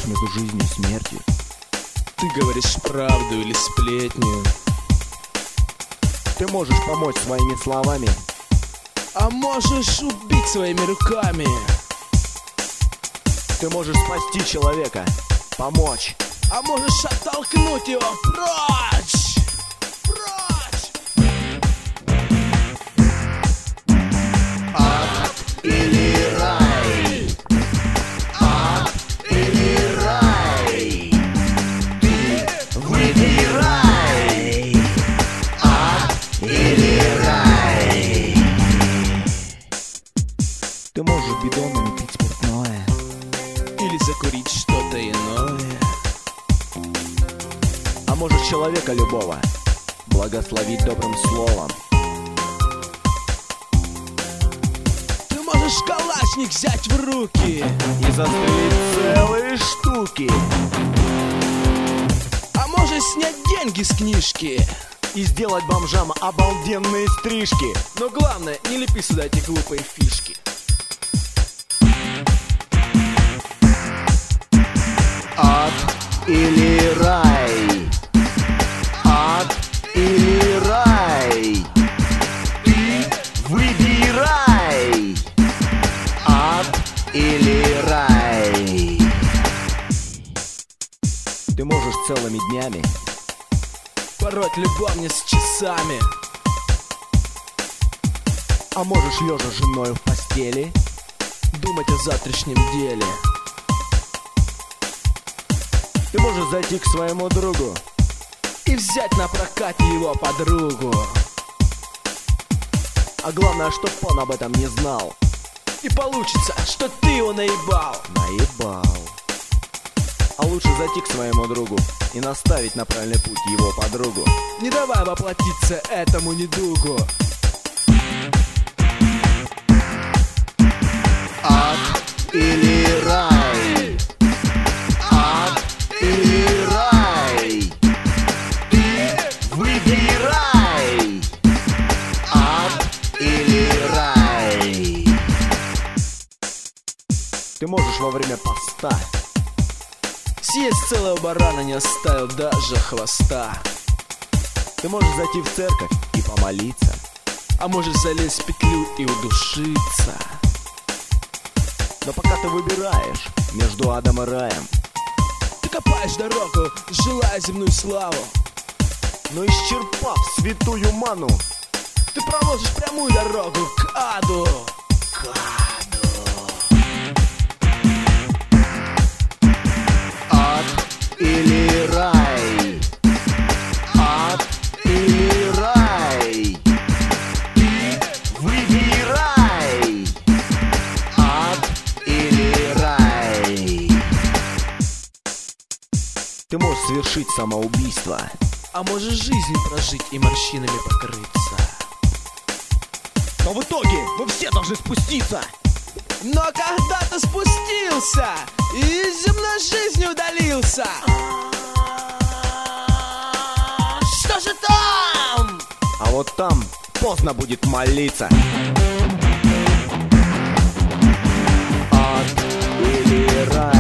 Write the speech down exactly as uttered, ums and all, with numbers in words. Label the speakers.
Speaker 1: между жизнью и смертью.
Speaker 2: Ты говоришь правду или сплетню.
Speaker 1: Ты можешь помочь своими словами,
Speaker 2: а можешь убить своими руками.
Speaker 1: Ты можешь спасти человека, помочь,
Speaker 2: а можешь оттолкнуть его прочь. Прочь.
Speaker 1: Ад или рай? Ад или рай? Ты выбирай. Ад или рай? Ты можешь бидонами пить спиртное
Speaker 2: или закурить что-то иное.
Speaker 1: А можешь человека любого благословить добрым словом.
Speaker 2: Ты можешь калашник взять в руки
Speaker 1: и застрелить целые штуки.
Speaker 2: А можешь снять деньги с книжки
Speaker 1: и сделать бомжам обалденные стрижки.
Speaker 2: Но главное, не лепи сюда эти глупые фишки.
Speaker 1: Ад или рай? Ад или рай? Ты выбирай. Ад или рай? Ты можешь целыми днями
Speaker 2: пороть любовниц часами.
Speaker 1: А можешь лежа с женой в постели
Speaker 2: думать о завтрашнем деле.
Speaker 1: Ты можешь зайти к своему другу
Speaker 2: и взять на прокат его подругу.
Speaker 1: А главное, чтоб он об этом не знал.
Speaker 2: И получится, что ты его наебал.
Speaker 1: Наебал. А лучше зайти к своему другу и наставить на правильный путь его подругу.
Speaker 2: Не давай воплотиться этому недугу.
Speaker 1: Ад или рай? Ад или рай? Ты выбирай. Ад или рай? Ты можешь во время поста
Speaker 2: съесть целого барана, не оставил даже хвоста.
Speaker 1: Ты можешь зайти в церковь и помолиться,
Speaker 2: а можешь залезть в петлю и удушиться.
Speaker 1: Но пока ты выбираешь между адом и раем,
Speaker 2: ты копаешь дорогу, желая земную славу.
Speaker 1: но исчерпав святую ману,
Speaker 2: ты проложишь прямую дорогу к аду. К аду.
Speaker 1: Ад или рай? Ад или рай? Ты выбирай. Ад или рай? Ты можешь совершить самоубийство,
Speaker 2: а можешь жизнь прожить и морщинами покрыться.
Speaker 1: но в итоге вы все должны спуститься.
Speaker 2: Но когда ты спустился и из земной жизни удалился, что же там?
Speaker 1: А вот там поздно будет молиться. Ад или рай?